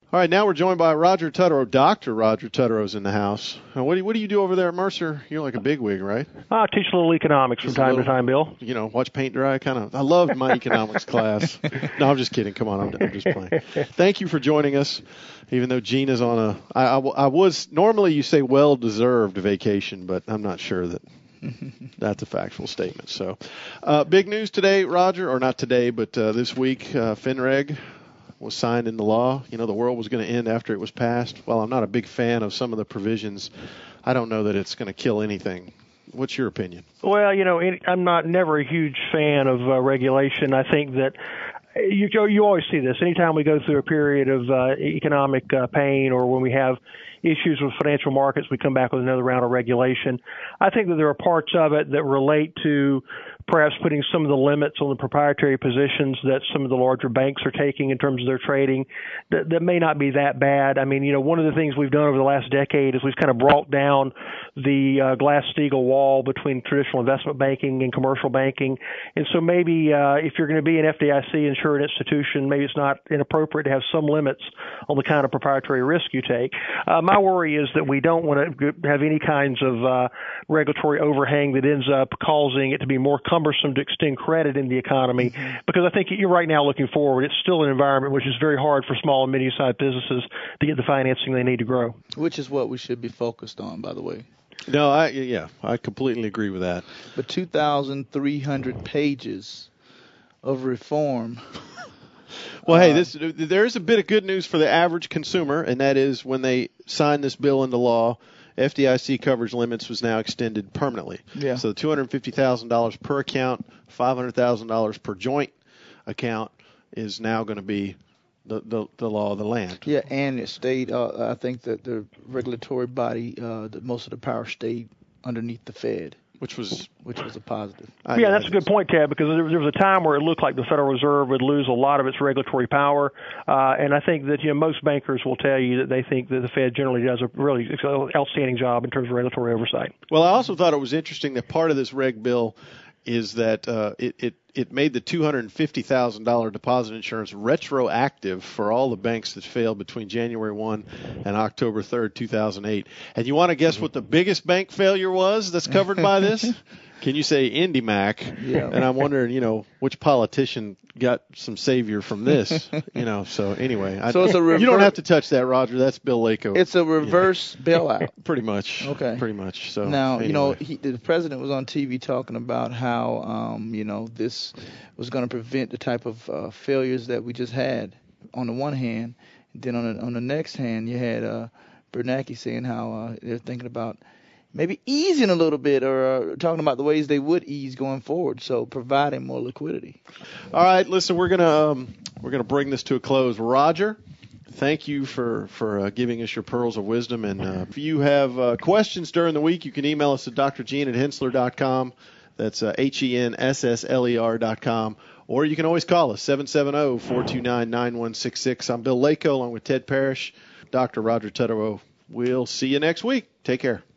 All right, now we're joined by Roger Tutterow. Dr. Roger Tutterow's in the house. What do you do over there at Mercer? You're like a bigwig, right? I teach a little economics from time to time, Bill. Watch paint dry. I loved my economics class. No, I'm just kidding. Come on, I'm just playing. Thank you for joining us. Even though Gene is on I was normally you say well-deserved vacation, but I'm not sure that that's a factual statement. So, big news today, Roger, or not today, but this week, FINREG was signed into law. The world was going to end after it was passed. While I'm not a big fan of some of the provisions, I don't know that it's going to kill anything. What's your opinion? Well, I'm never a huge fan of regulation. I think that you always see this. Anytime we go through a period of economic pain, or when we have issues with financial markets, we come back with another round of regulation. I think that there are parts of it that relate to perhaps putting some of the limits on the proprietary positions that some of the larger banks are taking in terms of their trading that may not be that bad. I mean, one of the things we've done over the last decade is we've kind of brought down the Glass-Steagall wall between traditional investment banking and commercial banking. And so maybe if you're going to be an FDIC insured institution, maybe it's not inappropriate to have some limits on the kind of proprietary risk you take. My worry is that we don't want to have any kinds of regulatory overhang that ends up causing it to be more cumbersome to extend credit in the economy, because I think you're right now looking forward. It's still an environment which is very hard for small and medium-sized businesses to get the financing they need to grow. Which is what we should be focused on, by the way. No, I completely agree with that. But 2,300 pages of reform. Well, hey, there's a bit of good news for the average consumer, and that is when they sign this bill into law, FDIC coverage limits was now extended permanently. Yeah. So the $250,000 per account, $500,000 per joint account is now going to be the law of the land. Yeah, and it stayed. I think that the regulatory body, most of the power stayed underneath the Fed. Which was a positive. Yeah, that's a good point, Ted, because there was a time where it looked like the Federal Reserve would lose a lot of its regulatory power, and I think that most bankers will tell you that they think that the Fed generally does a really outstanding job in terms of regulatory oversight. Well, I also thought it was interesting that part of this reg bill is that it made the $250,000 deposit insurance retroactive for all the banks that failed between January 1 and October 3rd, 2008. And you want to guess what the biggest bank failure was that's covered by this? Can you say IndyMac? Yeah. And I'm wondering, which politician got some savior from this? So anyway, you don't have to touch that, Roger. That's Bill Lako. It's a reverse bailout. Pretty much. Okay. Pretty much. So now, anyway. the president was on TV talking about how, this was going to prevent the type of failures that we just had on the one hand. And then on the next hand, you had Bernanke saying how they're thinking about maybe easing a little bit, or talking about the ways they would ease going forward, so providing more liquidity. All right, listen, we're gonna bring this to a close. Roger, thank you for giving us your pearls of wisdom. And if you have questions during the week, you can email us at drgene@hensler.com. That's HENSSLER.com. Or you can always call us, 770-429-9166. I'm Bill Lako along with Ted Parrish, Dr. Roger Tutterow. We'll see you next week. Take care.